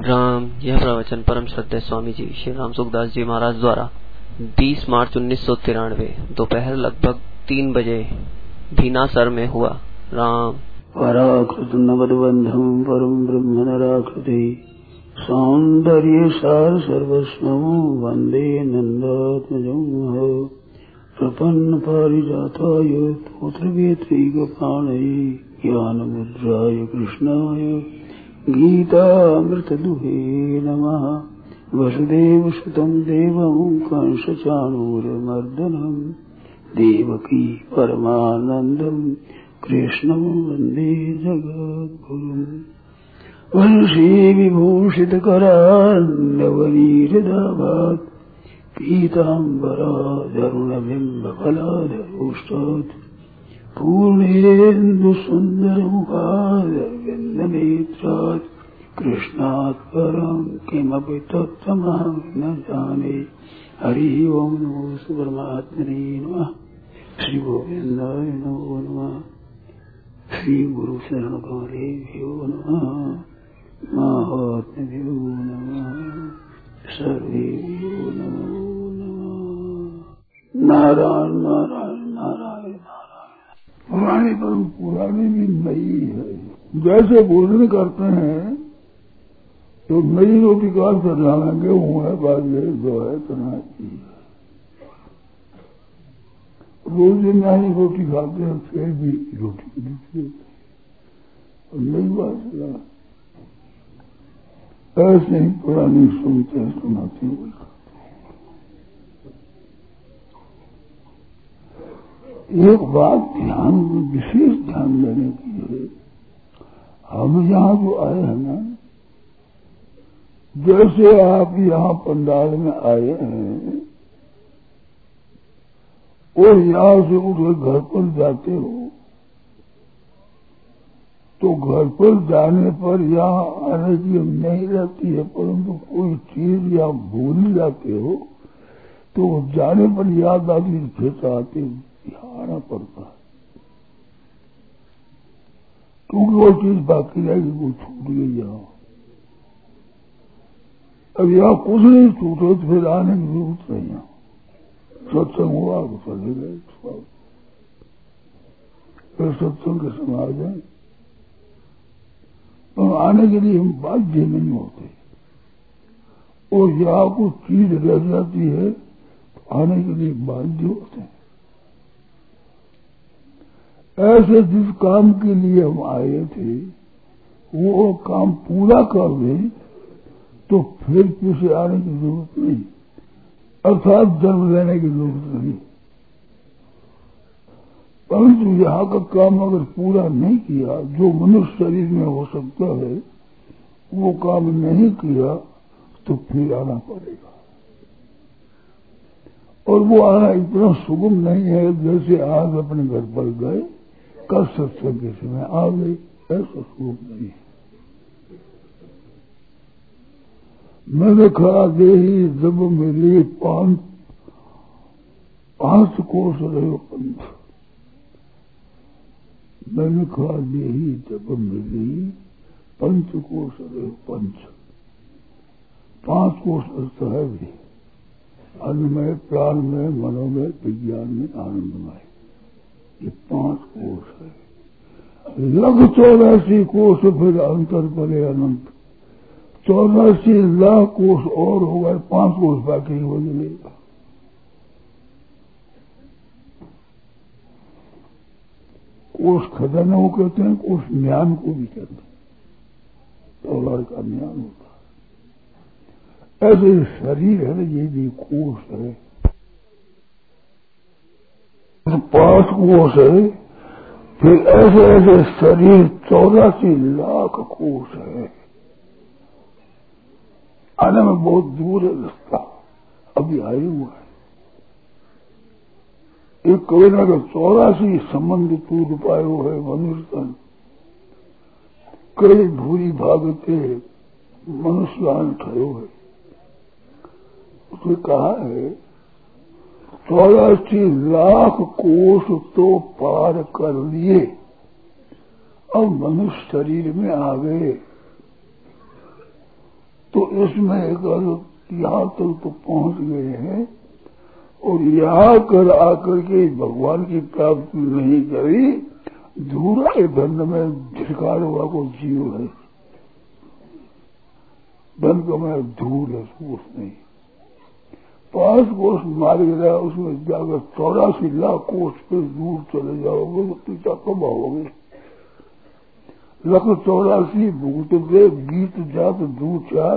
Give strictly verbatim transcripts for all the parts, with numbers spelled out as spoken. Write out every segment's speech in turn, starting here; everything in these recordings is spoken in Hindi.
राम। यह प्रवचन परम श्रद्धेय स्वामी जी श्री राम सुखदास जी महाराज द्वारा बीस मार्च उन्नीस सौ तिरानवे दोपहर लगभग तीन बजे भीनासर में हुआ। राम। पराकृत नवदबंधम परम ब्रह्म नराकृति सौंदर्य सार सर्वस्वं वंदे नंदात्मजं प्रपन्न पारिजाताय पुत्रवेत्रैकपाणये ज्ञानमुद्राय कृष्णाय गीतामृतदुहे नमः। वसुदेवसुतं देवं कंसचाणूरमर्दनं देवकी परमानन्दं कृष्णं वन्दे जगद्गुरुम्। वंशी विभूषितकरान्नवनीरदाभात् पीताम्बराधरुणबिम्बफलाधरोष्टात् पूर्णेन्दुसुन्दरमुखादरविन्दनेत्रात् कृष्णात् परं किमपि तत्त्वमहं न जाने। हरिः ओं नमो परमात्मने नमः। श्री गोविन्दाय नमो नमः। श्री गुरु शरण कमलेभ्यो नमः। महात्म्यो नमः। सर्वेभ्यो नमो नमः। नारायण नारायण नारायण पुरानी पर पुरानी भी नई है। जैसे भोजन करते हैं तो नई रोटी काट कर लाना, गेहूं है, बाजरे जो है चना की रोज नई रोटी खाते हैं, फिर भी रोटी नहीं और नई बात ऐसे ही पुरानी सुनते सुनाते हुए एक बात ध्यान विशेष ध्यान देने की है। हम यहाँ जो आए हैं ना, जैसे आप यहाँ पंडाल में आए हैं और यहाँ से उठे घर पर जाते हो तो घर पर जाने पर यहाँ आने की नहीं रहती है, परंतु कोई चीज यहाँ भूल जाते हो तो जाने पर याद आती फिर आते यहाँ आना पड़ता है, क्योंकि वो चीज बाकी रहेगी, वो छूट गई यहाँ। अब यहाँ कुछ नहीं छूटे तो फिर आने की जरूरत नहीं। यहाँ सत्संग हुआ तो चले गए, फिर सत्संग के समय आ जाए तो आने के लिए हम बाध्य नहीं होते। और यहाँ कुछ चीज रह जाती है तो आने के लिए बाध्य होते हैं। ऐसे जिस काम के लिए हम आए थे वो काम पूरा कर दें तो फिर पीछे आने की जरूरत नहीं, अर्थात जन्म लेने की जरूरत नहीं। परंतु यहाँ का काम अगर पूरा नहीं किया, जो मनुष्य शरीर में हो सकता है वो काम नहीं किया तो फिर आना पड़ेगा। और वो आना इतना सुगम नहीं है जैसे आज अपने घर पर गए कल सत्संग के समय आ गए, ऐसा सुगम नहीं है। मैंने कहा देही जब मिली पांच पांच कोस रहे पंथ। मैंने कहा देही जब मिली पंच कोस रहे पंच। पांच कोस अर्थ है भी अन्न में, प्राण में, मनो में, विज्ञान में, आनंद में। ये पांच कोष है। लग चौरासी कोष फिर अंतर पड़े अनंत। चौरासी लाख कोष और हो गए, पांच कोष बाकी हो जाएगा। कोष खजाना को कहते हैं, कोष ज्ञान को भी कहते हैं, तौलार का ज्ञान होता है। ऐसे शरीर है ना, ये भी कोष है, पांच कोष है। फिर ऐसे ऐसे शरीर चौरासी लाख कोष है। आने में बहुत दूर है रास्ता, अभी आए हुआ है। एक कविना का चौरासी संबंध टूट पायो है मनुष्य, कई भूरी भागते मनुष्यान ठयो है। उसने कहा है चौरासी लाख कोष तो पार कर लिए, अब मनुष्य शरीर में आ गए। इसमें अगर यहाँ तक तो पहुंच गए हैं और यहाँ कर आकर के भगवान की प्राप्ति नहीं करी, धूरा धन में झिड़कार हुआ को जीव है, धन का मैं धूल है, कुछ नहीं। पांच कोष मार गया, उसमें जाकर चौरासी लाख कोष पे दूर चले जाओगे तो पीछा कब आओगे। लख चौरासी भूत दे गीत जात दू चार,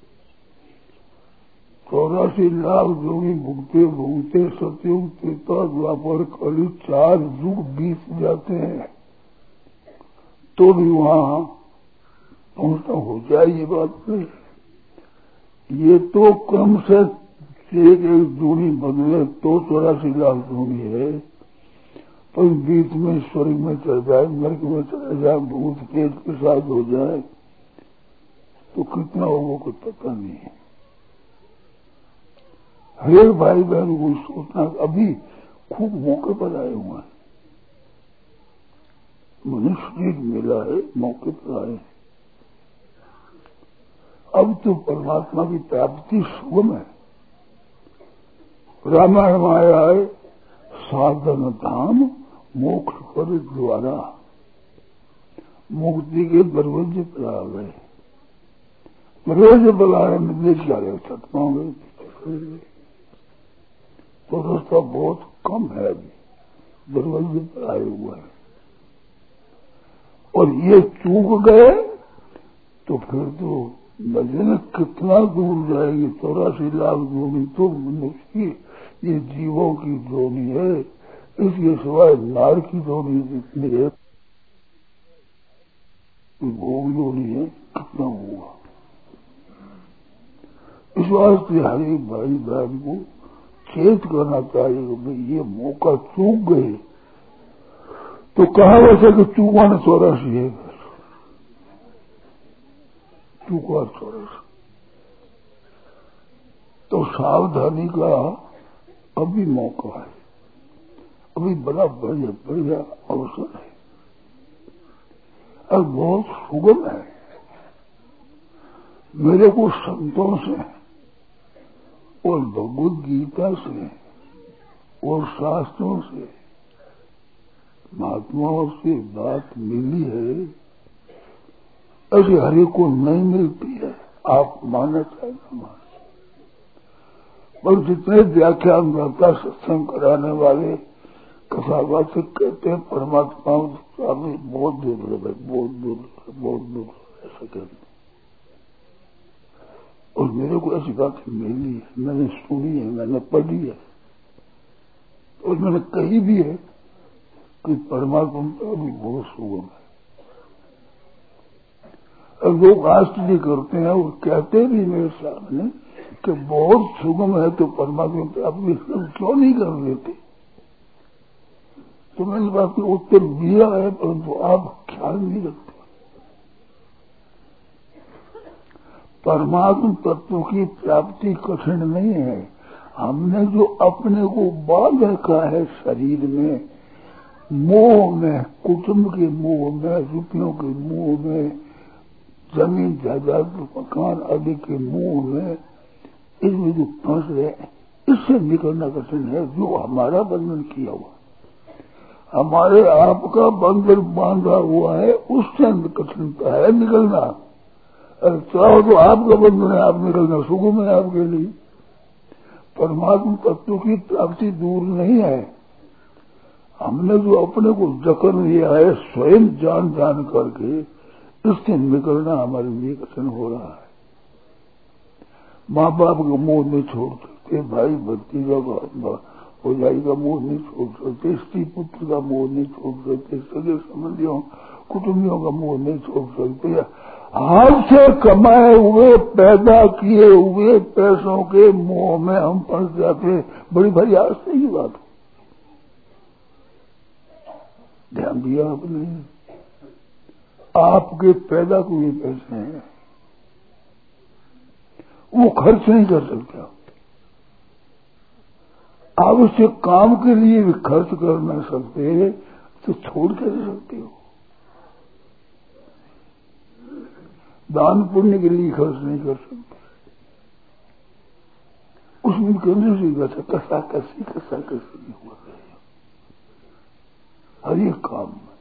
चौरासी लाख जोगी भुगते भुगते सतयुग त्रेता द्वापर कली चार युग बीत जाते हैं तो भी वहां पहुंचना हो जाए, ये बात नहीं। ये तो क्रम से एक एक दूनी बदले तो चौरासी लाख दूनी है, पर बीच में स्वर्ग में चल जाए, नरक में चला जाए, भूत प्रेत के साथ हो जाए तो कितना होगा कुछ पता नहीं है। हर भाई बहन को सोचना, अभी खूब मौके पर आए हुए हैं, मनुष्य मिला है, मौके पर आए। अब तो परमात्मा की प्राप्ति सुगम है। रामायण में आया है, साधन धाम मोक्ष पर द्वारा, मुक्ति के दरवाजे पर आ गए। दरवाजे पर आए में देख जा रहे सतमाओं गए तो रास्ता बहुत कम है, अभी दरवाजे पर आए हुए हैं। और ये चूक गए तो फिर तो नजर कितना दूर जाएगी, चौरासी लाख जोड़ी तो मनुष्य की ये जीवों की जोड़ी है, इसके सिवाय नार की जोड़ी जितनी है, भोग जोड़ी है, कितना होगा। इस वास्ते हर एक भाई बहन को चेत करना चाहिए कि भाई ये मौका चूक गए तो कहा वैसे कि चूका न चौरासी है, चूका चौरासी। तो सावधानी का अभी मौका है, अभी बड़ा बढ़िया बढ़िया अवसर है और बहुत सुगम है। मेरे को संतों से और भगवद गीता से और शास्त्रों से महात्माओं से बात मिली है, ऐसे हरे को नहीं मिलती है। आप मानना चाहे ना मान, पर जितने व्याख्यान करता सत्संग कराने वाले कथावाचक कहते हैं परमात्मा बहुत दूर है भाई, बहुत दूर बहुत दूर ऐसा कहते। और मेरे को ऐसी बात मिली है, मैंने सुनी है, मैंने पढ़ी है और मैंने कही भी है कि परमात्मा का भी बहुत सुगम है। और लोग आश्चर्य करते हैं और कहते भी मेरे सामने कि बहुत सुगम है तो परमात्मा प्राप्ति क्यों नहीं कर लेते। तो मैंने बात की उत्तर दिया है, परंतु आप ख्याल नहीं रखते। परमात्मा तत्व की प्राप्ति कठिन नहीं है। हमने जो अपने को बांध रखा है शरीर में, मोह में, कुटुंब के मोह में, रुपयों के मोह में, जमीन जायदाद मकान आदि के मोह में, इसमें जो फंस रहे इससे निकलना कठिन है। जो हमारा बंधन किया हुआ, हमारे आपका बंधन बांधा हुआ है, उससे कठिनता है निकलना। अरे चाहो तो आपका बंधन है, आप निकलना सुगम है आपके लिए। परमात्मा तत्व की प्राप्ति दूर नहीं है। हमने जो अपने को जकड़ लिया है स्वयं जान जान करके, इससे निकलना हमारे लिए कठिन हो रहा है। माँ बाप का मोह नहीं छोड़ सकते, भाई भतीजा का भौजाई का मोह नहीं छोड़ सकते, स्त्री पुत्र का मोह नहीं छोड़ सकते, सगे संबंधियों कुटुंबियों का मोह नहीं छोड़ सकते। हाथ से कमाए हुए पैदा किए हुए पैसों के मोह में हम फंस जाते। बड़ी भारी आश्चर्य की बात है। ध्यान दिया आपने, आपके पैदा किए पैसे हैं, वो खर्च नहीं कर सकते। आप उससे काम के लिए भी खर्च कर नहीं सकते तो छोड़ कैसे सकते हो। दान पुण्य के लिए खर्च नहीं कर सकते। उसमें कहने से गया कसा कसी कसा कसी नहीं हुआ हर एक काम में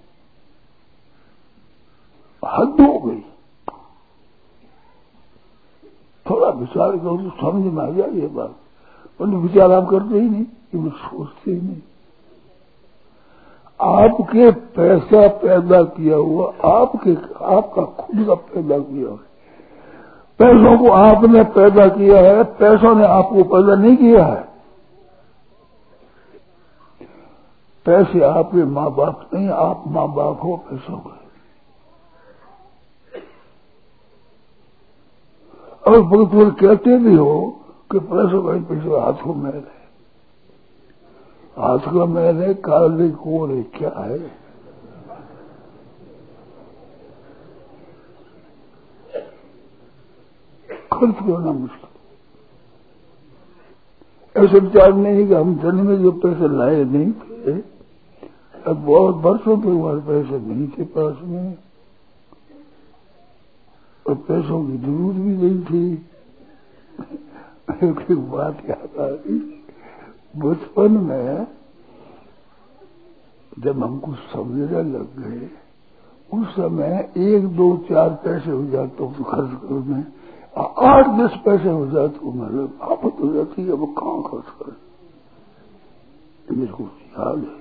हद हो गई। थोड़ा विचार करो तो समझ में आ जाए ये बात, पर विचार आप करते ही नहीं, ये वो सोचते ही नहीं। आपके पैसा पैदा किया हुआ, आपके आपका खुद का पैदा किया हुआ, पैसों को आपने पैदा किया है, पैसों ने आपको पैदा नहीं किया है। पैसे आपके माँ बाप नहीं, आप माँ बाप हो पैसों के। और बहुत कहते भी हो कि पैसों का पैसे हाथ को मैल है, हाथ का मैल है, काले कोर है, क्या है? खर्च करना मुश्किल। ऐसे विचार नहीं कि हम जन्म में जो पैसे लाए नहीं थे, अब बहुत वर्षों के बाद पैसे नहीं थे पास में, और पैसों की जरूरत भी नहीं थी। एक बात याद आ गई, बचपन में जब हमको समझने लग गए, उस समय एक दो चार पैसे हो जाते तो खर्च करने, आठ दस पैसे हो जाते तो मतलब आफत हो जाती है, वो कहाँ खर्च कर, मेरे को याद है।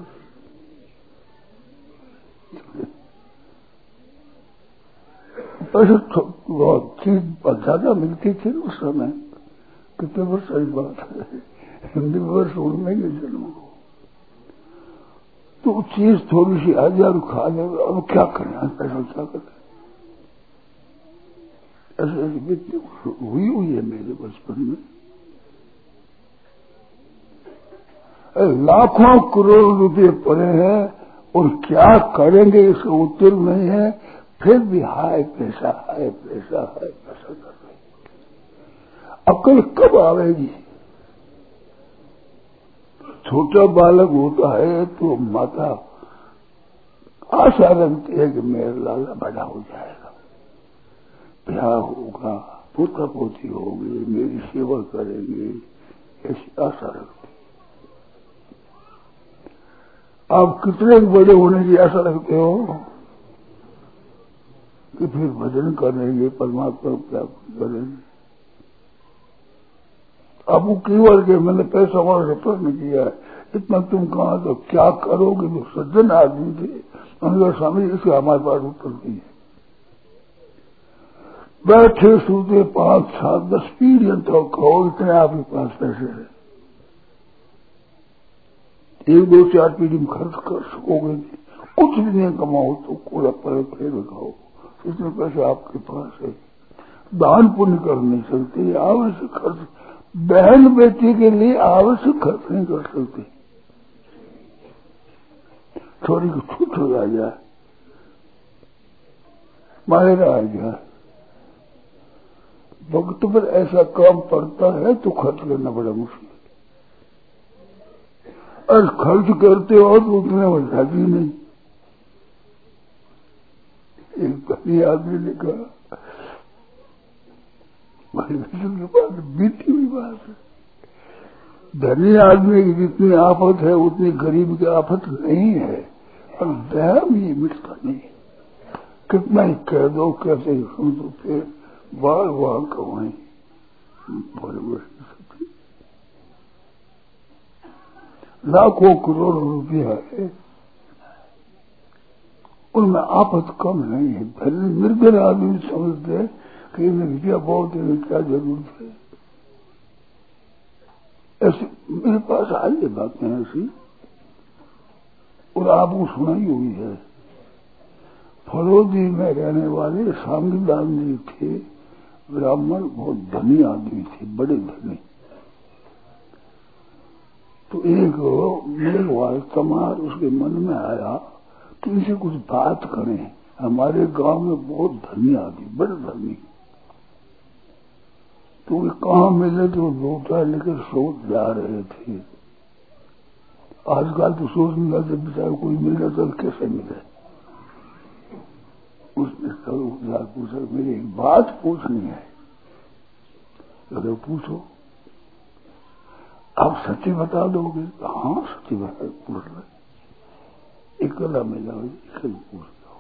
पैसे बहुत चीज ज्यादा मिलती थी उस समय, कितने वर्ष सही बात है, हिंदी वर्ष उड़ने के जन्म को, तो चीज थोड़ी सी आ जाए खा ले, अब क्या करना, पैसा क्या करना। ऐसे ऐसी बीती हुई हुई है मेरे बचपन में। लाखों करोड़ रुपए पड़े हैं और क्या करेंगे इसका उत्तर नहीं है, फिर भी हाय पैसा हाय पैसा हाय पैसा कर रहे। अकल कब आवेगी? छोटा बालक होता है तो माता आशा रखती है कि मेरा लाला बड़ा हो जाएगा, ब्याह होगा, पुत्र पोती होगी, मेरी सेवा करेंगे, ऐसी आशा रखती। आप कितने बड़े होने की आशा रखते हो कि फिर भजन करेंगे, परमात्मा को प्राप्त करेंगे। अब वो केवल के मैंने पैसा वाला प्रश्न किया है, इतना तुम कहा तो क्या करोगे? जो सज्जन आदमी थे उनका स्वामी इसका हमारे पास उत्तर नहीं है। बैठे सूते पांच सात दस पीढ़ियों तो कहो इतने आपके पास पैसे है, एक दो चार पीढ़ी में खर्च कर सकोगे नहीं, कुछ भी नहीं कमाओ तो कोई पर फिर खाओ, इतने पैसे आपके पास है, दान पुण्य कर नहीं सकते, आवश्यक खर्च बहन बेटी के लिए आवश्यक खर्च नहीं कर सकते, थोड़ी को छूट हो जाए, मायरा आ जाए, वक्त पर ऐसा काम पड़ता है तो खर्च करना बड़ा मुश्किल, और खर्च करते हो तो उतने वजह नहीं। एक धनी आदमी ने कहा, के पास बीती हुई बात है, धनी आदमी की जितनी आफत है उतनी गरीब की आफत नहीं है, और वहम ये मिटता नहीं, कितना ही कह दो कैसे ही सुन दो, फिर बार बार कमाए बड़े बड़े लाखों करोड़ रुपया है, उनमें आफत कम नहीं है। पहले निर्धन आदमी समझते हैं कि इन्हें रुपया बहुत है, क्या जरूरत है। ऐसे मेरे पास आई बातें ऐसी, और आपको सुनाई हुई है। फरोदी में रहने वाले सांगीदान जी थे, ब्राह्मण, बहुत धनी आदमी थे, बड़े धनी। तो एक मेघवाल समार उसके मन में आया कि इनसे कुछ बात करें, हमारे गांव में बहुत धनी आदमी, बड़े धनी, तो वे कहाँ मिले तो लोटा लेकर सोच जा रहे थे। आजकल तो सोच मिला जब बेचारा कोई मिल जाता तो कैसे मिले। उसने सब पूछा, मेरी एक बात पूछनी है। अरे पूछो। आप सच्ची बता दोगे? हाँ सच्ची बता, पूछ लो, इकला मिला इकल पूछ लो।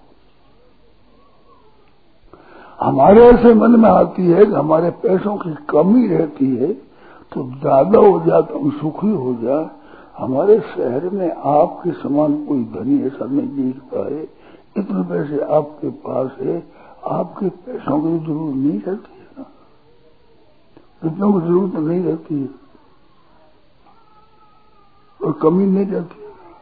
हमारे ऐसे मन में आती है कि हमारे पैसों की कमी रहती है तो ज्यादा हो जाए तो हम सुखी हो जाए। हमारे शहर में आपके समान कोई धनी ऐसा नहीं दिखता है, इतने पैसे आपके पास है, आपके पैसों की जरूरत नहीं रहती है ना, इतनों की जरूरत नहीं रहती है और कमी नहीं रहती।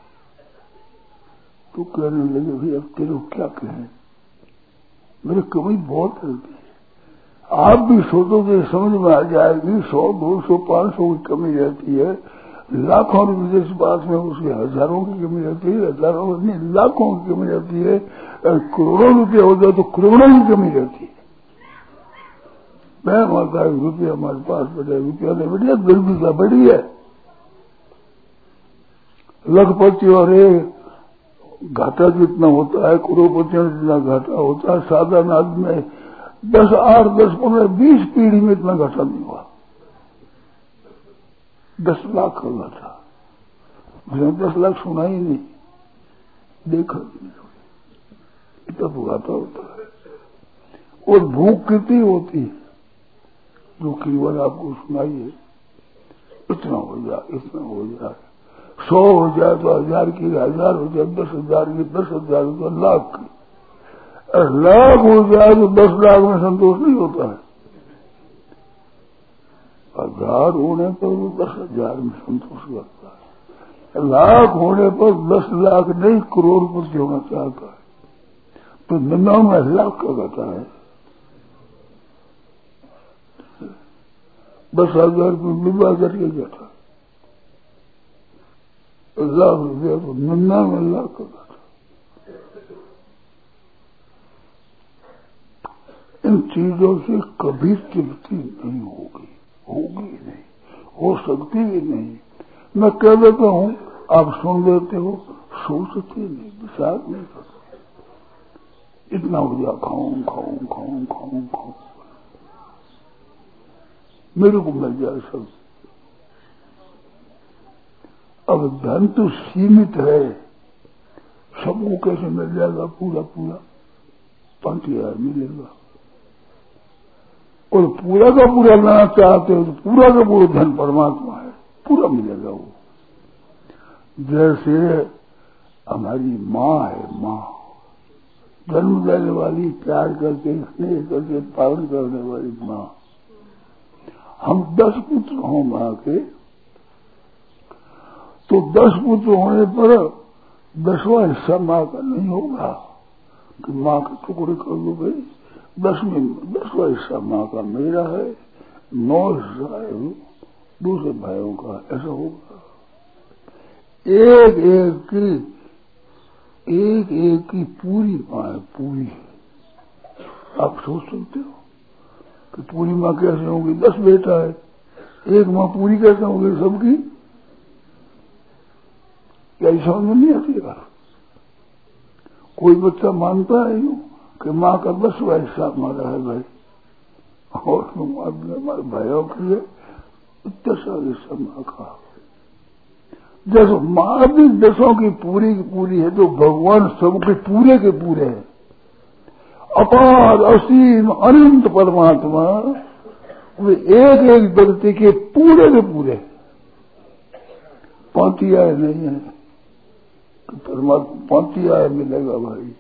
तो कहने लगे भाई अब तेरे को क्या कहें, मेरी कमी बहुत रहती है। आप भी सोचोगे समझ में आ जाएगी, सौ दो सौ पांच सौ की कमी रहती है, लाखों रुपये इस बात में उसके हजारों की कमी रहती है, हजारों नहीं लाखों की कमी रहती है, करोड़ों रुपये हो जाए तो करोड़ों की कमी रहती है। मैं माता है रुपया हमारे पास बैठे, रुपया नहीं बैठे बिल्कुल क्या बढ़ी है, लखपति और घाटा जितना होता है, करोड़पतियों जितना घाटा होता है, साधारण आदमी में दस आठ दस पंद्रह बीस पीढ़ी में इतना घाटा नहीं हुआ। दस लाख का घाटा, मुझे दस लाख सुना ही नहीं, देखा भी नहीं, इतना घाटा होता है। और भूख कितनी होती है, जो केवल आपको सुनाई है, इतना हो जाए इतना हो जाए, सौ हो जाए तो हजार की, हजार हो जाए दस हजार की, दस हजार हो जाए लाख की, और लाख हो जाए तो दस लाख में संतोष नहीं होता है। हजार होने पर वो दस हजार में संतोष करता है, लाख होने पर दस लाख नहीं करोड़पति होना चाहता है, तो निन्यानवे लाख का घटा है। दस हजार की विवाह करके घटा, लाख रुपया तो निन्यानवे लाख का घटा। इन चीजों से कभी तृप्ति नहीं होगी, होगी नहीं, हो सकती भी नहीं। मैं कह देता हूं, आप सुन लेते हो, सोचते नहीं, विचार नहीं करते। इतना हो जाए खाऊं खाऊं खाऊं खाऊं खाऊं, मेरे को मिल जाए सब। अब धन तो सीमित है, सबको कैसे मिल जाएगा पूरा पूरा? पांच हजार मिलेगा, और पूरा का पूरा लेना चाहते हो तो पूरा का पूरा धन परमात्मा है, पूरा मिलेगा वो। जैसे हमारी माँ है, माँ जन्म देने वाली, प्यार करके स्नेह करके पालन करने वाली माँ। हम दस पुत्र हों माँ के, तो दस पुत्र होने पर दसवां हिस्सा माँ का नहीं होगा कि माँ के टुकड़े कर दो भाई, दस में दसवां हिस्सा माँ का मेरा है, नौ हिस्सा है दूसरे भाइयों का, ऐसा होगा। एक एक की एक एक की पूरी माँ है, पूरी। आप सोच सकते हो कि पूरी माँ कैसे होगी? दस बेटा है, एक माँ पूरी कैसे होगी सबकी? क्या समझ में नहीं आती है? कोई बच्चा मानता है यूं कि माँ का दसवां हिस्सा हमारा है भाई, और हमारे भाइयों की है दसवां हिस्सा माँ का। जैसे माँ भी दसों की पूरी की पूरी है, तो भगवान सबके पूरे के पूरे है। अपार असीम अनंत परमात्मा वे एक एक व्यक्ति के पूरे के पूरे, पांतिया नहीं है तो परमात्मा पांतिया मिलेगा भाई।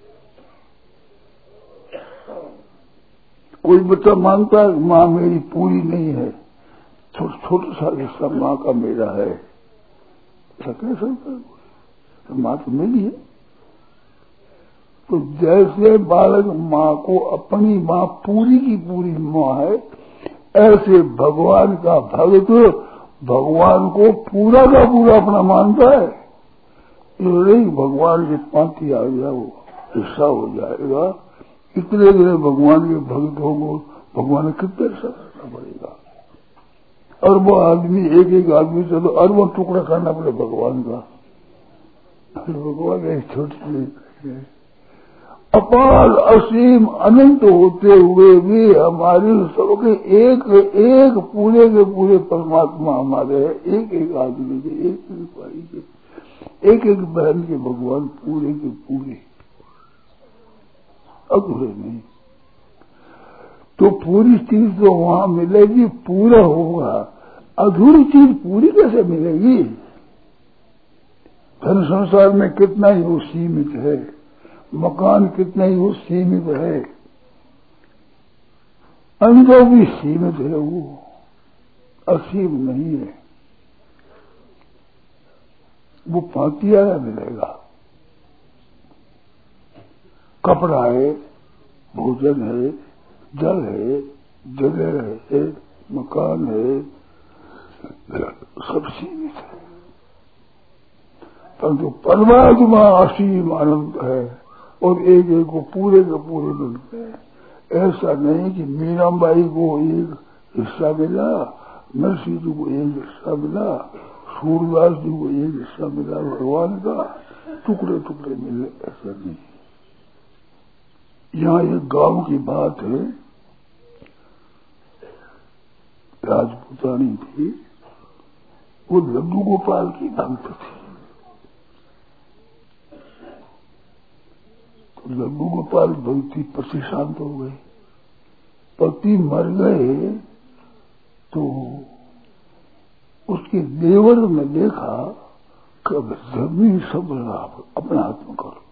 कोई बच्चा मानता है माँ मेरी पूरी नहीं है, छोटा छोटा सा हिस्सा माँ का मेरा है, ऐसा कह सकता है? तो माँ तो मिली है। तो जैसे बालक माँ को अपनी माँ पूरी की पूरी माँ है, ऐसे भगवान का भक्त भगवान को पूरा का पूरा अपना मानता है। नहीं भगवान के पांति आ गया वो हिस्सा हो जाएगा, इतने दिन भगवान के भक्त होंगे, भगवान कितने हिस्सा करना पड़ेगा? अरबों आदमी, एक एक आदमी से तो अरबों टुकड़ा करना पड़े भगवान का। भगवान एक छोटी चीज अपार असीम अनंत होते हुए भी हमारी सबके एक एक पूरे के पूरे परमात्मा हमारे एक एक आदमी के, एक एक भाई के, एक एक बहन के भगवान पूरे के पूरे, अधूरे नहीं। तो पूरी चीज तो वहां मिलेगी, पूरा होगा। अधूरी चीज पूरी कैसे मिलेगी? धन संसार में कितना ही वो सीमित है, मकान कितना ही वो सीमित है, अनुभव भी सीमित है, वो असीम नहीं है। वो पातिया मिलेगा। कपड़ा है, भोजन है, जल है, जगह है, मकान है, सब सीमित है। परंतु परमात्मा असीम आनंद है और एक एक को पूरे के पूरे मिलते हैं। ऐसा नहीं कि मीराबाई को एक हिस्सा मिला, नरसिंह जी को एक हिस्सा मिला, सूरदास जी को एक हिस्सा मिला भगवान का, टुकड़े टुकड़े मिले, ऐसा नहीं। यहाँ एक गांव की बात है। राजपूतानी थी, वो लड्डू गोपाल की भक्त थी। तो लड्डू गोपाल भक्ति पति शांत हो गए। पति मर गए तो उसके देवर में देखा कि अब जमीन सब अपने हाथ में करो।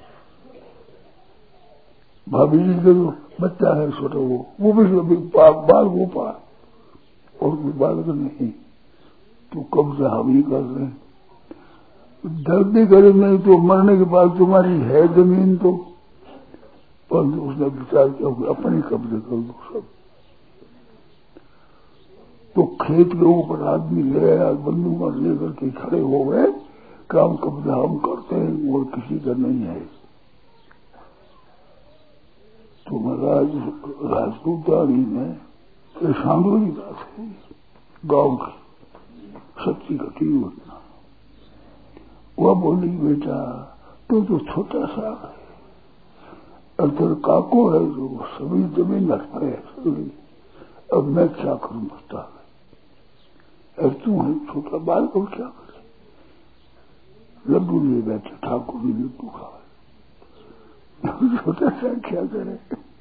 भाभी जी का जो बच्चा है छोटा, वो वो भी बाल गोपाल और कोई बालक नहीं, तो कब्जा हम ही कर रहे हैं। जल्दी करे नहीं तो मरने के बाद तुम्हारी है जमीन, तो परंतु उसने विचार किया कि अपने कब्जे कर दो सब। तो खेत के ऊपर आदमी ले आया, बंदूक लेकर के खड़े हो गए, काम कब्जा हम करते हैं और किसी का नहीं है। तो महाराज राजपूतानी में सांगोली दास है, गांव की सच्ची घटी घटना। वह बोली, बेटा तो तो छोटा सा है और तेरे काको है जो सभी जमीन रखता है, अब मैं क्या करूं बता है, अब तू है छोटा बाल को क्या करे। लड्डू लिए बैठे, ठाकुर जी लड्डू खा, छोटा सा क्या करे।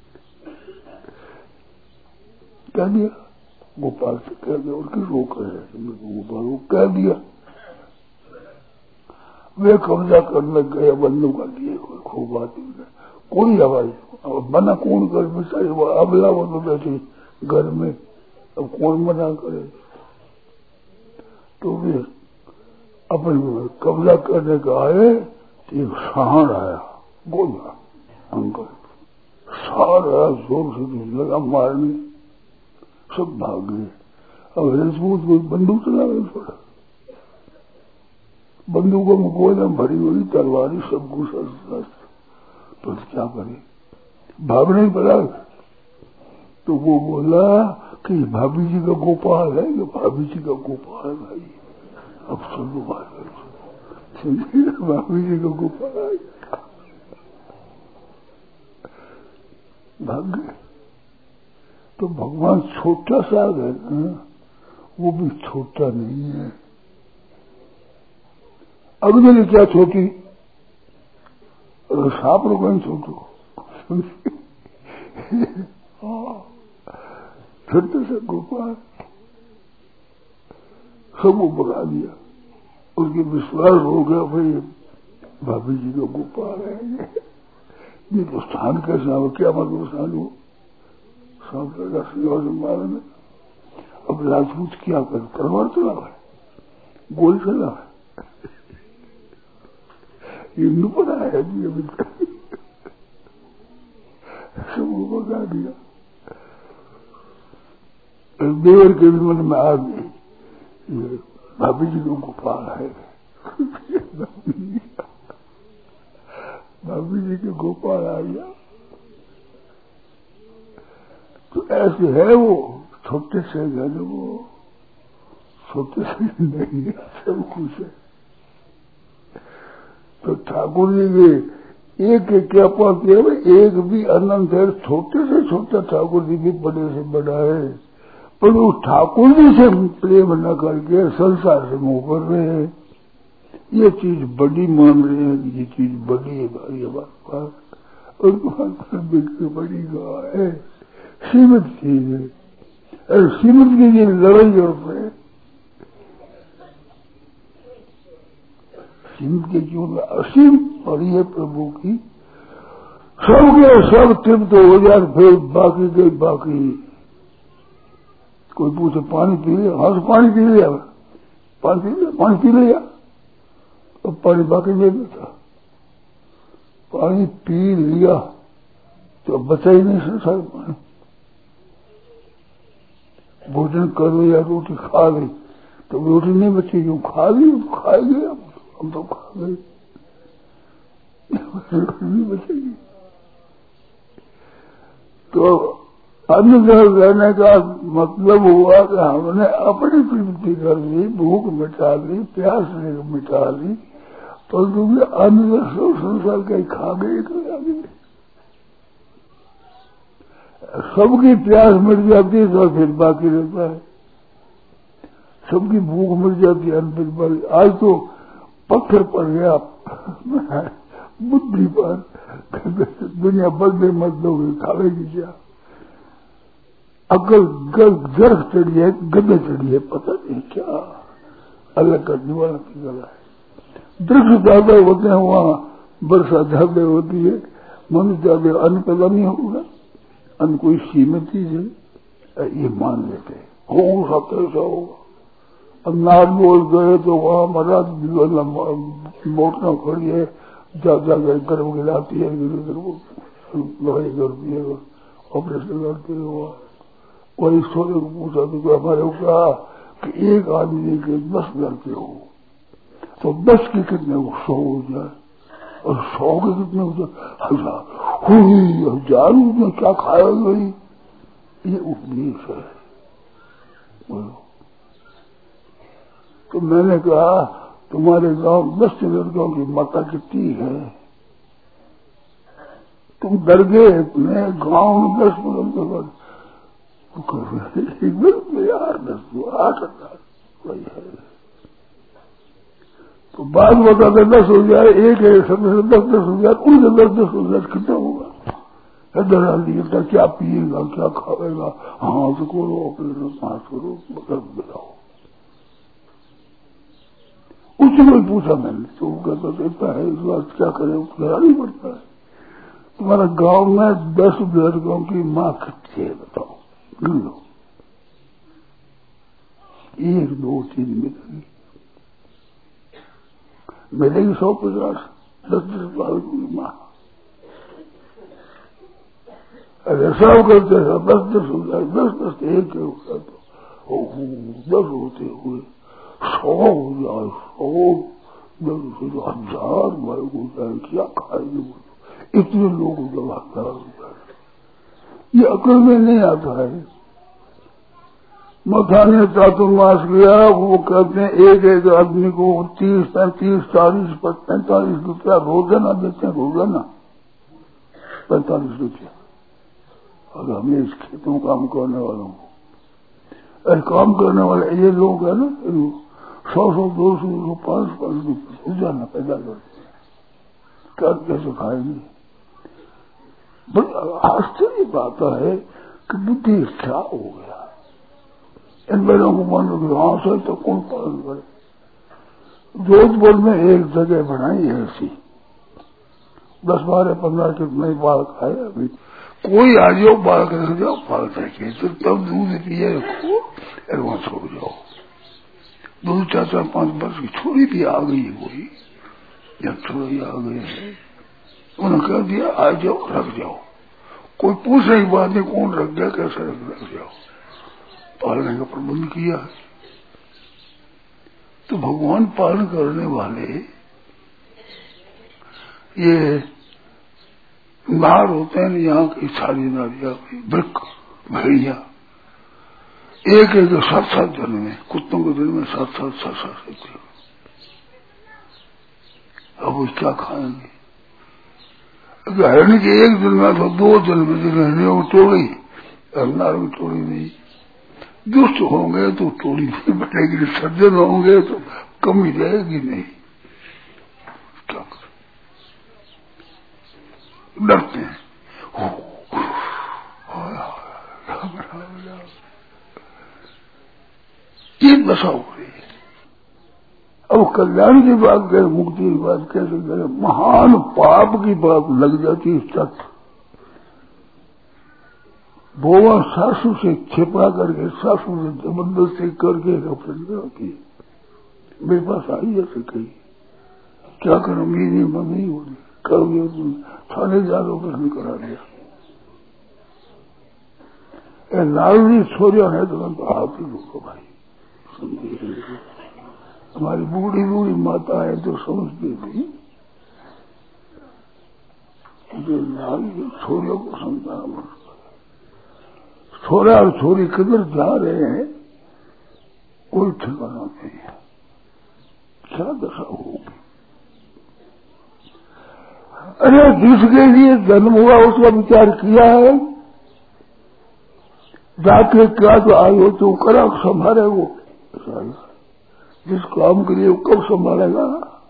कह दिया गोपाल से, कह दिया और किस रोक रहे, गोपाल को कह दिया। वे कब्जा करने गए, बंदूक लिए खूब आती है, कोई आवाज मना कौन कर, बेचारी वो अबला वो तो बैठी घर में, अब कौन मना करे। तो वे अपने कब्जा करने का आए तो एक सहार आया, बोला अंकल सारा जोर से लगा मारने, सब भाग गए। अब राजपूत कोई बंदूक चला गए, थोड़ा बंदूकों में गोलियां भरी हुई, तलवारी सब कुछ, तो क्या करे, भागने ही पड़ा। तो वो बोला कि भाभी जी का गोपाल है, कि भाभी जी का गोपाल भाई, अब चलो भाभी जी का गोपाल है, भाग गए। तो भगवान छोटा सा है ना, वो भी छोटा नहीं है। अग्नि ने क्या छोटी, सांप रोकन छोटो, छोटे से गोपाल सब ऊपर आ दिया। उसके विश्वास हो गया, भाई भाभी जी का गोपाल है, ये तो स्थान कैसे हो, क्या मतलब स्थान हो, सांप लगा सेवा से मारने। अब राजपूत क्या कर, तलवार चला है, गोली चला है, हिंदू पर आया जी, अभी सबको बता दिया। देवर के भी मन में आ गई, भाभी जी को गोपाल है, भाभी जी के गोपाल आ गया। तो ऐसे है वो, छोटे से घर, वो छोटे से नहीं है, सब कुछ है। तो ठाकुर जी के एक एक क्या पाते हैं, एक भी अनंत है, छोटे से छोटा ठाकुर जी भी बड़े से बड़ा है, पर उस ठाकुर जी से प्रेम न करके संसार से मुंह कर रहे हैं। ये चीज बड़ी मान रहे हैं कि ये चीज बड़ी है भाई हमारे पास, और तुम्हारे बड़ी गाँव है, सीमित चीज है, और सीमित की ये लड़ाई होते हैं, सीमित के क्यों असीम पड़ी है प्रभु की, सब के सब तृप्त हो जाए, फिर बाकी के बाकी। कोई पूछे पानी पी लिया, हाँ तो पानी पी लिया, पानी पी लिया, पानी पी लिया, तो पानी बाकी नहीं देता, पानी पी लिया तो बचा ही नहीं संसार पानी। भोजन कर लो या रोटी खा ली तो रोटी नहीं बची, जो खा ली तो खा गए, हम तो खा गए, रोटी नहीं बचेगी। तो अनुग्रह करने का मतलब हुआ कि हमने अपनी तृप्ति कर ली, भूख मिटा ली, प्यास मिटा ली, तो क्योंकि अनुग्रह सब संसार का ही खा गए तो आगे सबकी प्यास मिट जाती है तो फिर बाकी रहता है, सबकी भूख मिट जाती है, अनपित बारी। आज तो पत्थर पड़ गया बुद्धि पर, दुनिया बदले मत दोगे, खावेगी क्या, अकल गर्भ चढ़ी है, गद्दे चढ़ी है, पता नहीं क्या अलग करने वाला की गला है। वृक्ष ज्यादा होते हैं वहां वर्षा ज्यादा होती है, मनुष्य ज्यादा अन्न पैदा नहीं होगा, अन्न कोई सीमित चीज है, ये मान लेते हैं, हो सकता ऐसा होगा। अब नार बोल गए तो वहां महाराज मोटना खड़ी है, जा जाकर गर्भ गिलाती है, लड़ाई करती है, ऑपरेशन करते है। वहां वही सोने को पूछा तो हमारे को कहा कि एक आदमी के दस लड़के हो तो दस के कितने को सौ हो जाए, और सौ के कितने हो जाए हजार, हुई हजार में क्या खाया गई, ये उपदेश है। बोलो, तो मैंने कहा तुम्हारे गांव दस लड़कों की माता कितनी है, तुम डर गए, मैं गांव में दस लड़कों यार दस आठ हजार वही है, तो बाद बताते दस हो जाए, एक है समय दस दस हो जाए, उनके दस दस हो जाए, कितना होगा, डरा लिया क्या पिएगा क्या खाएगा, हाँ तो करो ऑपरेशन पास करो मतलब बताओ। उससे कोई पूछा मैंने तो वो कहता देता है इस बात क्या करे, उसको नहीं पड़ता है। तुम्हारा गांव में दस लड़कों की माँ कितनी है बताओ, गिन लो, एक दो तीन मिलेगी, मिलेगी सौ पचास, दस दस बारह की माँ, अरे सब करते हैं दस दस हो जाए, दस दस एक होगा तो दस होते हुए सौ हो जाए, सौ दस हो हजार भाई हो जाए, क्या खाएंगे बोलो, इतने लोग जब हजार हो जाए, ये अकल में नहीं आता है। मथा ने चातुर्मास किया, वो कहते हैं एक एक आदमी को तीस पैंतीस चालीस पैंतालीस रुपया रोजाना देते हैं, रोजाना पैंतालीस रुपया, और हमें इस खेतों में काम करने वालों को, अरे काम करने वाले ये लोग है ना, सौ सौ दो सौ दो पांच पांच रुपये रोजाना पैदा करते हैं, क्या कैसे खाएंगे। बड़ी आश्चर्य बात है कि बुद्धि क्या हो गया इन बड़ों को, मान लो कि हाँ सर तो कौन पालन करे। जोधपुर में एक जगह बनाई है ऐसी, दस बारह पंद्रह के नए बालक आए, अभी कोई आ जाओ बालक रख जाओ पाल सके तो तब दूध पिए रखो, एडवांस हो जाओ। दो चार चार पांच वर्ष की छोरी भी आ गई है, कोई या छोरी आ गए है, उन्होंने कह दिया आ जाओ रख जाओ, कोई पूछने की बात नहीं कौन रख गया कैसे रख रख जाओ, पालने का प्रबंध किया है। तो भगवान पालन करने वाले ये नार होते हैं, यहाँ की सारी नारियां वृक्ष भेड़िया एक एक सात सात जन में, कुत्तों के दिन में सात सात सात सात रहते हो, अब वो क्या खाएंगे। हरण के एक जन्म में तो दो जन्म रहने को तोड़ी, हरनार में तोड़ी नहीं। दुष्ट होंगे तो तोड़ी नहीं बढ़ेगी, सज्जन होंगे तो कमी रहेगी नहीं। क्या कर डरते हैं, ये दशा हो रही है। अब कल्याण की बात करें, मुक्ति की बात कैसे करें? महान पाप की बात लग जाती है तक बोवा सासू से छिपा करके, सासू से जबरदस्ती करके अपनी होती है। मेरे पास आई ऐसे कही, क्या करूं, मेरी मम्मी हो रही करोगे, थाने जा लो, प्रश्न करा दिया। लालजी छोरिया है तो हाथ ही रोको भाई, हमारी बूढ़ी बूढ़ी माता है तो समझती थी, लालजी छोरियों को समझाना। छोरा और छोरी किधर जा रहे हैं कोई ठिकाना नहीं है, क्या दशा होगी। अरे जिसके लिए जन्म हुआ उसका विचार किया है, जाके क्या तो आयो तो करा संभाले वो, जिस काम के लिए वो कब संभालेगा।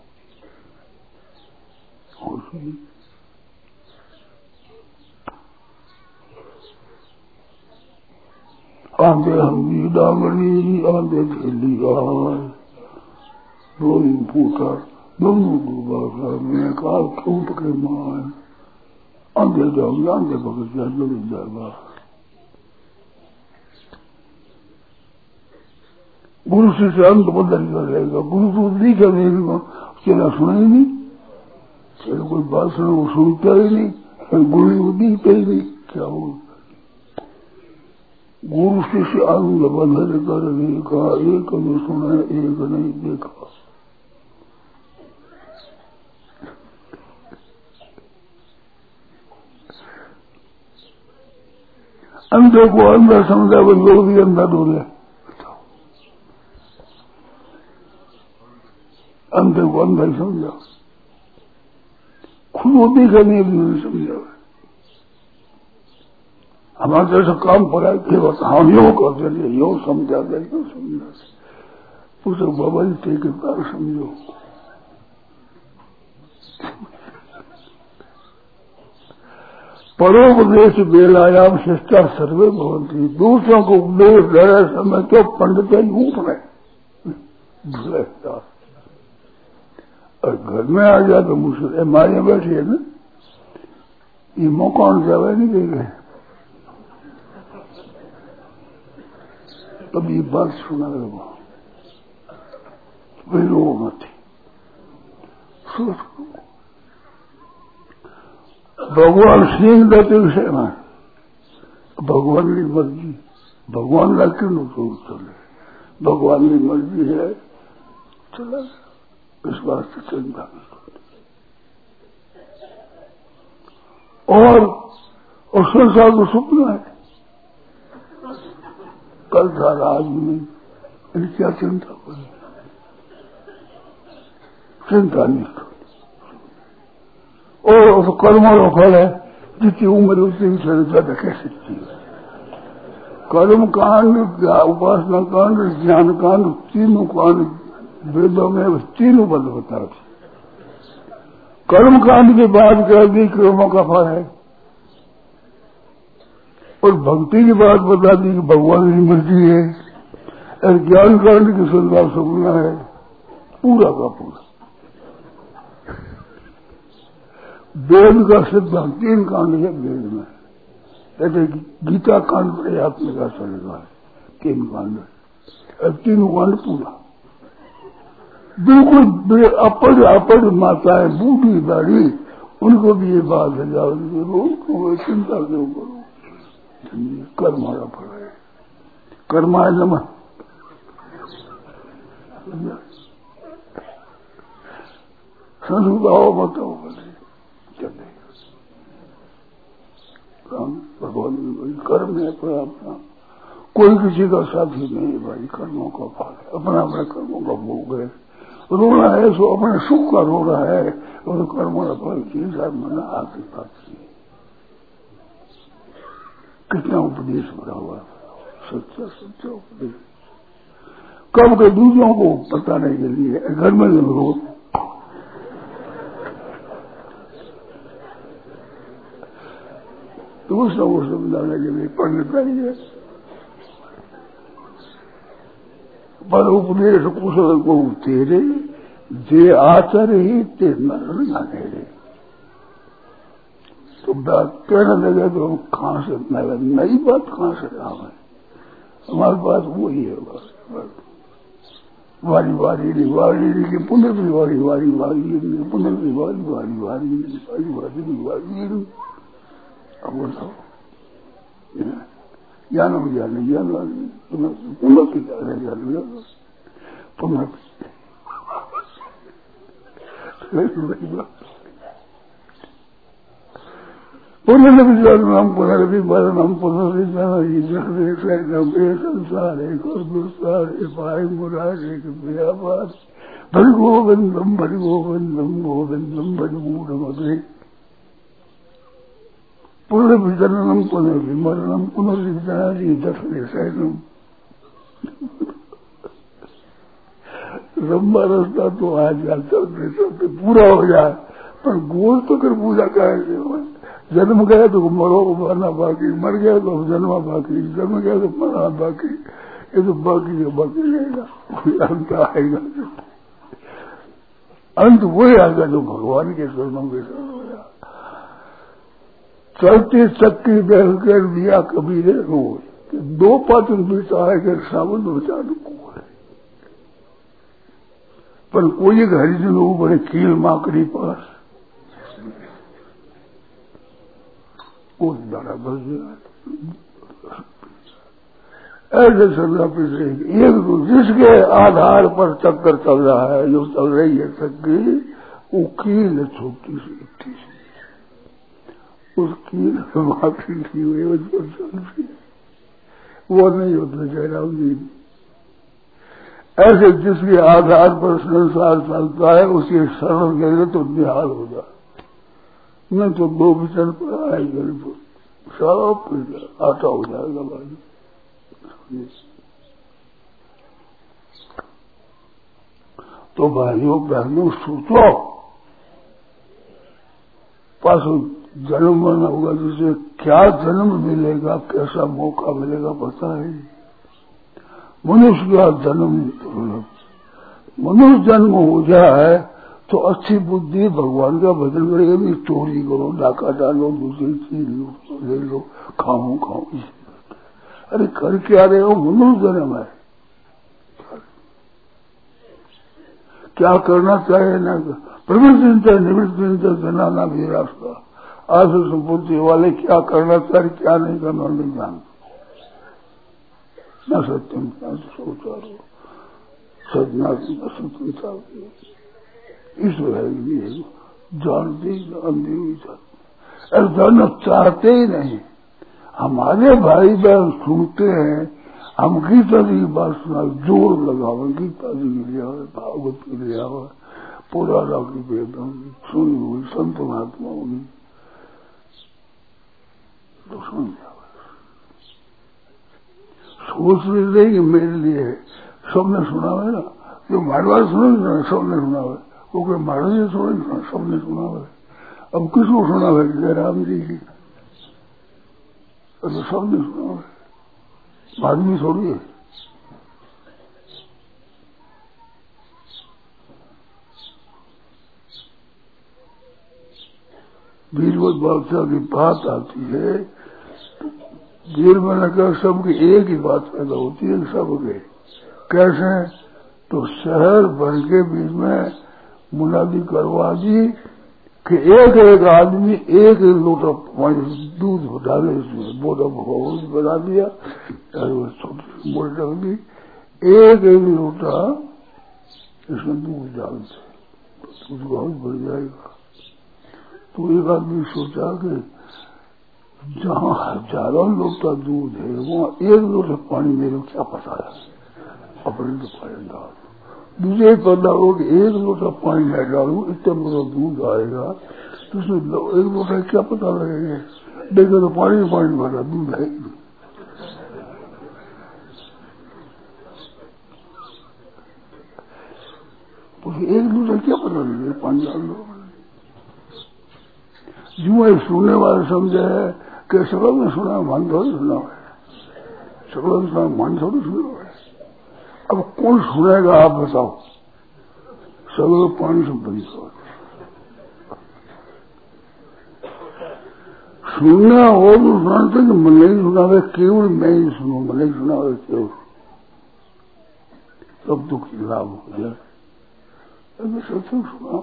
आंधे हमी डांगरी आंधे झेली आय, रोई फूटा दोनों डूबा मैं काल क्यों पकड़े मान, आंधे जाऊंगे आंधे पकड़ जा लड़ी जाएगा। गुरु से अंत बदल कर रहेगा, गुरु तो नहीं करेगा, चला सुना ही नहीं, चलो कोई बात सुना वो सुनता ही नहीं, गुरु को दिखता ही नहीं, क्या हो। गुरु शिष्य अंग बदल कर देखा, एक ने सुना एक नहीं देखा। अंधे को अंधा समझा, वो लोग भी अंधा डोले, अंधे को अंधा ही समझा, खुद वो देखा नहीं नहीं समझा। हमारे जैसा काम पड़ा कि बस हम यो करते लिए यो समझा दे, यो समझा दे, उसे बाबा जी टेके बार समझो। परोपदेश बेलायाम शिष्टा सर्वे भवंती, दूसरों को उपदेश दे रहे समय तो पंडित ऊप रहे और घर में आ जाए तो मुझसे मारिया बैठी है ना, ये मौका जावे नहीं दे गए। तब ये बात सुना वो वे लोग मत सोच, भगवान सिंह देते विषय में भगवान की मर्जी, भगवान का क्यों तो चले, भगवान की मर्जी है चला, इस बात से चिंता नहीं। और और संसार को सपना है, कल था आज में, इन क्या चिंता करें, चिंता नहीं करें। और कर्मों का फल है, जितनी उम्र उतनी ज्यादा कैसे चाहिए। कर्म कांड, उपासना कांड, ज्ञान कांड, तीनों कांड वेदों में तीनों पद बता थे। कर्म कांड की बात कर दी, कर्मों का फल है, और भक्ति की बात बता दी कि भगवान की मर्जी है, और ज्ञान कांड की सुनना सुनना है पूरा का पूरा। वेद का सिद्धांत तीन कांड है वेद में, जैसे गीता कांड पर आत्मिका चलेगा, तीन कांड, और तीनों कांड पूरा बिल्कुल। अपड़ अपड़ माताएं बूढ़ी दाढ़ी, उनको भी ये बात है, जाओ उनको चिंता क्यों करो, कर्मारा फल है, कर्माय नमः। संस्भाव बताओ बोले चले भगवान कर्म है पर अपना, कोई किसी का साथी नहीं भाई, कर्मों का फल है, अपना अपना कर्मों का भोग है। रोना है सो अपने सुख का रोना है और कर्म फल की साथ मना आती बात की। कितना उपदेश भरा हुआ सच्चा सच्चा उपदेश। कब के दूसरों को बताने के लिए घर में रो दूसरों को समझाने के लिए पढ़ने चाहिए। पर उपदेश कुशल को तेरे जे आचर ही ते नर जाने रे। तो बात कहने लगे तो हम कहां से नई बात कहां से आवे। हमारे पास वही है बस वारी वारी वारी की पुनर्वी वारी वारी वारी पुनर्वी वारी वारी वारी वारी वारी वारी। अब बताओ ज्ञान हो जाने ज्ञान पुनर्वी ज्ञान पुनर्वी पुनर्विचारणम पुनर्विवरणम पुनर्विचारणम ये संसार एक और दुस्सार पाए मुरार एक व्यापार भरि गोविंदम भरि गोविंदम गोविंदम भरि मूढ़मग्रे पुनर्विचारणम पुनर्विमरणम पुनर्विचारी दक्षिण शैनम। लंबा रास्ता तो आज चलते चलते पूरा हो जाए पर गोल तो कर पूजा करेंगे। जन्म गया तो मरो मरना बाकी, मर गया तो जन्मा बाकी, जन्म गया तो मरना बाकी। ये तो बाकी है बाकी रहेगा, कोई अंत आएगा। अंत वही आएगा जो भगवान के शरणों के शरण हो जाए। चलते चक्की बैठ कर दिया कबीरे रोज दो पाचन बीता है कि सावन बचा को है। पर कोई एक हरिजन हो बड़े कील माकड़ी पास वो दारा बस गया। ऐसे चलना पिछले एक जिसके आधार पर चक्कर चल रहा है, जो चल रही है चक्की, वो कील छोटी सी इतनी सी उस कील माकड़ी की हुई उस पर चलती है, वो नहीं होता जयराम जी। ऐसे जिसके आधार पर संसार चलता है उसके शरण गए तो निहाल हो जाए, नहीं तो दो विचन पर आएगा तो सारा आटा हो जाएगा बाजू। तो भाइयों बहनों सोचो, पास जन्म मरना होगा जिसे क्या जन्म मिलेगा, कैसा मौका मिलेगा पता है। मनुष्य का जन्म मनुष्य जन्म हो जाए तो अच्छी बुद्धि भगवान का भजन करेगा। भी चोरी करो, डाका डालो, दूसरी चीज लो, ले लो, खाओ खाओ। अरे कर क्या रहे हो, मनुष्य जन्म है, क्या करना चाहिए ना प्रवृत्ति चिंता निवृत्ति चिंता जनाना भी रास्ता। आज संपूर्ति वाले क्या करना चाहिए क्या नहीं करना नहीं जानते। न सत्यम न सोचा सजना सत्यम चाहिए ईश्वर है भी जानते ही अंधे हुई जाते। अरे जानना चाहते ही नहीं। हमारे भाई बहन सुनते हैं, हम गीता जी की बात सुना जोर लगाओ, गीता जी के लिए भागवत के लिए आवा, पुराना की वेदम सुनी हुई संत महात्मा होगी तो सुन जाओ। सोच रहे कि मेरे लिए सबने सुना है ना, जो मारवाड़ सुना सबने सुना है, वो कोई महाराज जी थोड़ा ही सुना, सबने सुना है। अब किसको सुना है, जयराम जी की तो सबने सुना है, आदमी थोड़ी है। बीरबल बादशाह की बात आती है, बीरबल का सबकी एक ही बात पैदा होती है सबके। कैसे? तो शहर भर के बीच में मुनादी करवा दी कि एक एक आदमी एक एक लोटा दूध डाले, इसमें बोरा भगवान बना दिया और वो छोटी बोल रख दी, एक एक लोटा इसमें दूध डालते तो दूध बहुत बढ़ जाएगा। तो एक आदमी सोचा कि जहाँ हजारों लोटा दूध है वहाँ एक लोटा पानी मेरे को क्या पता है, अपने तो पानी डाल दूसरे कर डालो कि एक लोटा पानी में डालू इतना बड़ा दूध आएगा, तो उसमें एक लोटा क्या पता लगेगा, देखो तो पानी में पानी भरा दूध है। तो एक लोटा क्या पता लगेगा, पानी डाल दो। जो एक सुनने वाले समझे है कि सकल में सुना मन थोड़ी सुना है, सकल में सुना मन थोड़ी सुना है। अब कौन सुनेगा आप बताओ, सगल पानी से बड़ी बात। सुनना हो तो सुनाते कि मन नहीं सुनावे, केवल मैं ही सुनू, मन नहीं सुनावे केवल, तब दुख लाभ हो जाए। अभी सत्संग सुना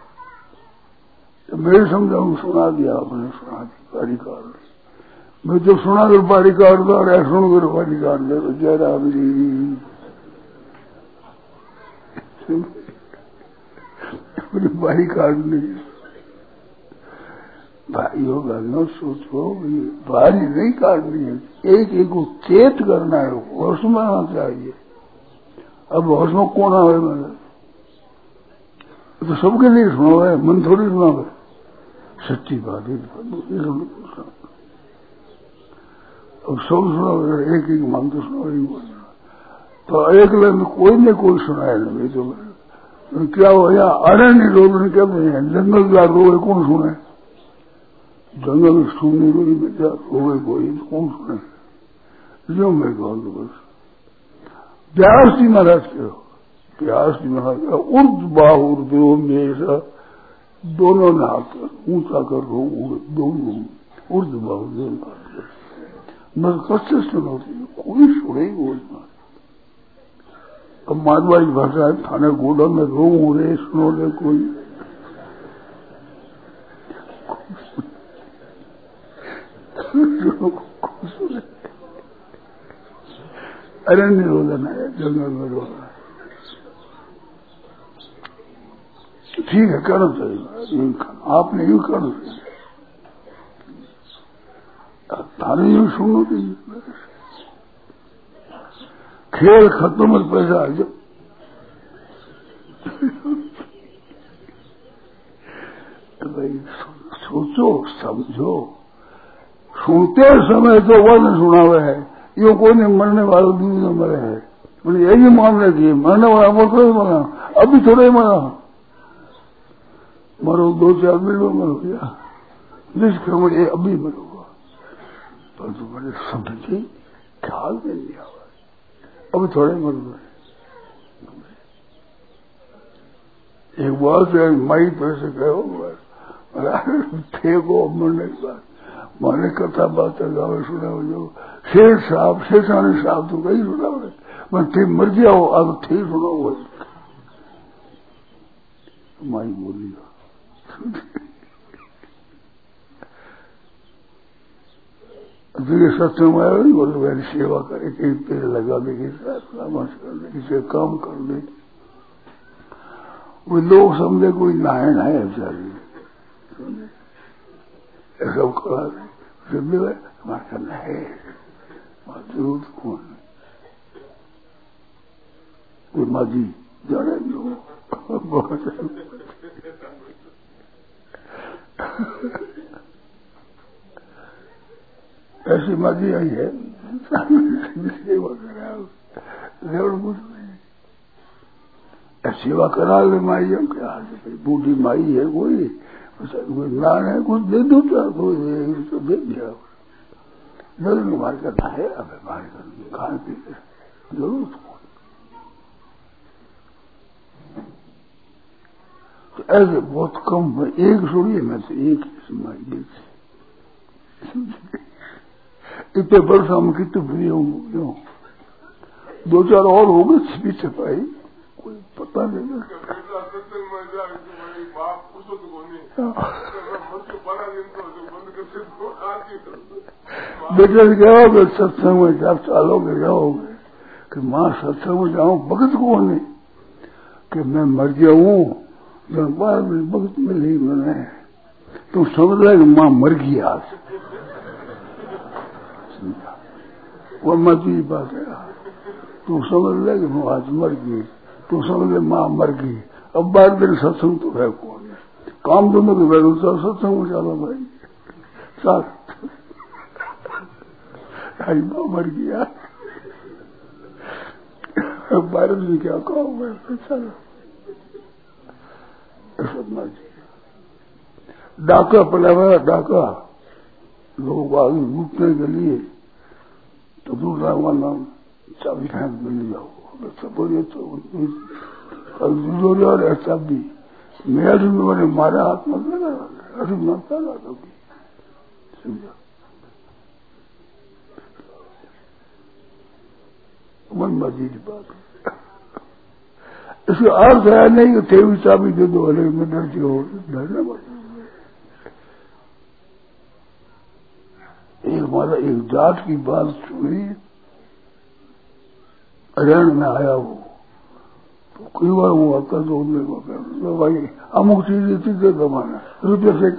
तो मेरे समझाऊ सुना दिया, आपने सुना दी बारी काट दी। मैं जब सुना कर बारी काट दो और सुन कर बारी काट दे तो जय राम जी बारी काटनी। भाइयों बहनों सोचो, बारी नहीं काटनी है, एक एक को चेत करना है, होश में आना चाहिए। अब होश में कौन आवे, मैंने तो सबके लिए सुना है, मन थोड़ी सुना है, सच्ची बात है। अब सब सुना, एक एक मन तो सुना, तो एक लाइन कोई ने कोई सुनाया नहीं। तो क्या हो या अरण्य रोदन कहते हैं, जंगल का रोए कौन सुने, जंगल में सुनने रोई में क्या रोए कोई तो कौन सुने, जो मैं कहूँ तो बस। व्यास जी महाराज के व्यास जी महाराज का उर्द बाहुर्दो में दोनों ने हाथ ऊंचा कर रो, दोनों उर्द बाहुर्दो मैं कष्ट सुनोती, कोई सुने बोल। अब मारवाड़ी भाषा है, थाने गोडा में रो रे सुनो ले कोई, अरण्य रोदन है, जंगल में रोना। ठीक है, करना चाहिए, आपने यूं करना चाहिए, थाने यूं सुनो चाहिए। खेल खत्म और पैसा आ जाओ। भाई सोचो समझो, सुनते समय तो वह न सुना हुआ है, यो कोई नहीं मरने वाला दूध में मरे है, मुझे यही मान रखिए, मरने वाला वो थोड़े मरा, अभी थोड़े मरा, मरो दो चार मिनट में मरो गया, जिसके मुझे अभी मरूंगा, पर तुम्हारे समझे ख्याल में नहीं आवा, अभी थोड़े मर गए। एक बात है, माई पैसे कहो थे को मरने के बाद माने कथा बातें गावे सुना हो, जो शेर साहब शेषानी साहब तो कहीं सुना हो, मैं थे मर गया हो, अब थे सुना हो। माई बोली तो सत्संग में आया नहीं बोले, मेरी सेवा करे, कहीं पेड़ लगा दे, नमस्कार दे, किसी काम कर दे। वो लोग समझे कोई नारायण है बेचारी, ऐसा करा दे, समझे हमारे करना है, जरूरत कौन कोई माजी जाने दो बहुत ऐसी माजी आई है, सेवा करा सेवा करा ले माई, हम क्या बूढ़ी माई है कोई, कोई नान है, कुछ दे दो तो दे दिया, जरूर मार करना है, अब मार कर खाने पीने जरूर। तो ऐसे बहुत कम है, एक सुनिए मैं तो एक ही माई देखी, इतने वर्ष हम कितने फ्री होंगे, दो चार और हो गए छिपी छपाई, कोई पता नहीं। बेटे से कहोगे सत्संग में जब चालोगे जाओगे कि माँ सत्संग में जाऊं, भगत को नहीं कि मैं मर जाऊं, बाद में भगत मिली मैंने, तुम समझ रहे कि माँ मर गई आज, वो मजबूरी बात है, तू समझ ले कि मैं आज मर गई, तो समझे माँ मर गई। अब बार दिन सत्संग तो है कौन है, काम दोनों के बैठो सब सत्संग में चलो भाई साथ आई माँ मर गया। अब भारत में क्या कहो मैं चलो समझना चाहिए। डाका पड़ा हुआ डाका लोग आगे लूटने के लिए तो दूसरा हुआ नाम चाबी फेंक मिल जाओ बोलिए तो और ऐसा भी मेरा भी मैंने मारा हाथ मत लगा अरे मत लगा कभी समझा मन मर्जी की बात इसका अर्थ है नहीं कि तेरी चाबी दे दो अरे मैं डरती हो डरना पड़ता। एक हमारा एक जाट की बात सुनी हरियाणा में आया वो तो कई बार वो आता तो उन्हें तो भाई अमुक चीज देती थे जमाना रुपये से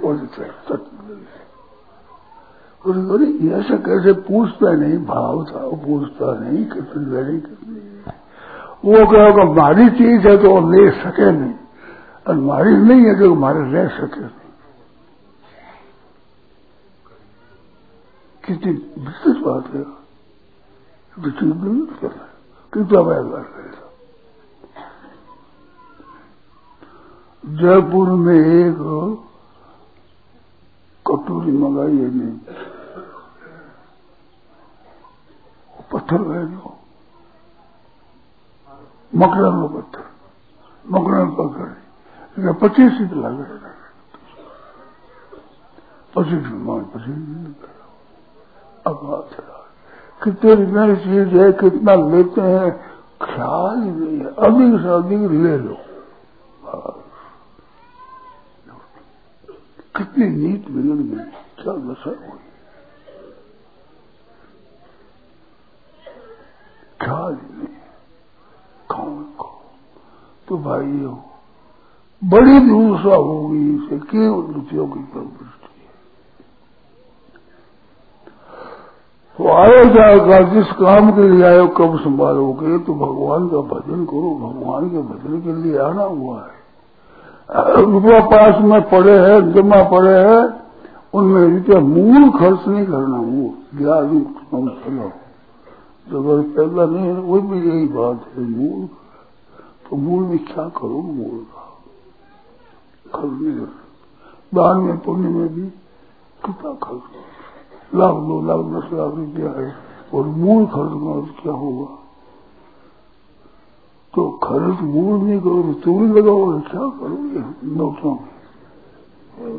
अरे ऐसा कैसे पूछता नहीं भाव था वो पूछता नहीं कितनी लड़ी कितनी वो कहोगा हमारी चीज है तो वो ले सके नहीं और हमारी नहीं है जो हमारे रह सके नहीं। कितनी विस्तृत बात है विस्तृत नहीं कर रहा कितना व्यवहार करेगा। जयपुर में एक कटोरी मंगाई है नहीं पत्थर है जो मकरल लो पत्थर मकरल पकड़ पच्चीस सीट लगे पच्चीस मान पच्चीस अब बात है कितने रुपये चीज है कितना लेते हैं ख्याल ही नहीं है अधिक से अधिक ले लो कितनी नीत बिगड़ गई क्या दशा हुई ख्याल ही नहीं कौन को तो भाई हो बड़ी दूसरा होगी इसे केवल रुपयों की दृष्टि तो आयो जाएगा जिस काम के लिए आयो कब संभालोगे तो भगवान का भजन करो भगवान के भजन के लिए आना हुआ है। रुपया पास में पड़े हैं जमा पड़े हैं उनमें रुपया मूल खर्च नहीं करना मूल ब्याज चलो जब पैदा नहीं है वो भी यही बात है मूल तो मूल में क्या करो मूल का खर्च नहीं करना दान में पुण्य में भी कितना खर्च करो लाख दो लाख दस लाख रुपया है और मूल खर्च में क्या होगा तो खर्च मूल नहीं करो चोरी लगाओ क्या करोगे नोटों में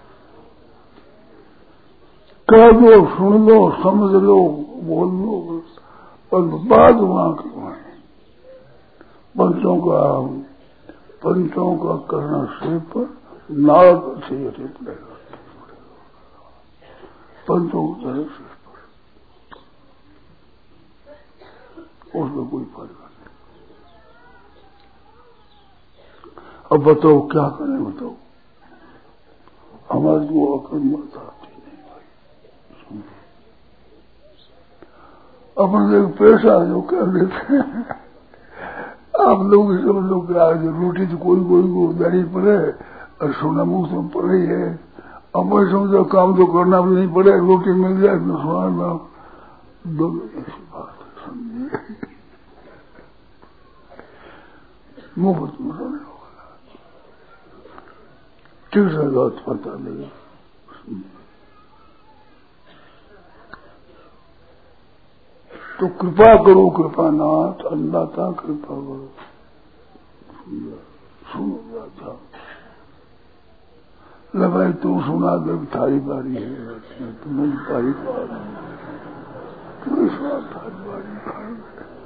कह दो सुन लो समझ लो बोल लो पर बाद वहां के वहां पंचों का पंचों का करना सिर पर नाड़ से ये पड़ेगा पंचों को तरह सिर पर उसमें कोई फर्क नहीं। अब बताओ क्या करें बताओ हमारी वो अकल मत आती नहीं भाई अपन लोग पैसा जो कर लेते हैं आप लोग सब लोग रोटी तो कोई कोई को दाढ़ी पड़े और सोना मुंह तो पड़े ही है अब मैं समझो काम तो करना भी नहीं पड़े रोटी मिल जाए तो सोना ना दोनों ऐसी बात है समझे मुफ्त में सोने तीसरा बात पता नहीं तो कृपा करो कृपा नाथ अन्नदाता कृपा करो सुनो राजा ले भाई तू सुना दे थारी बारी है तुम्हें बारी तुम्हें थारी बारी